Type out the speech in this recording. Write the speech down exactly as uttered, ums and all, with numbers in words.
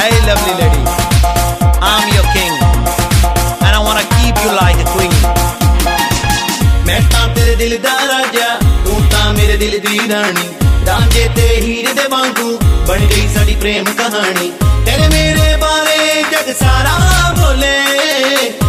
Hey lovely lady, I'm your king and I wanna keep you like a queen. मैं तां तेरे दिल दा राजा, तू तां मेरे दिल दी रानी। रांझे ते हीरे दे वांगू बन गई साडी प्रेम कहानी। तेरे मेरे बारे जग सारा बोले,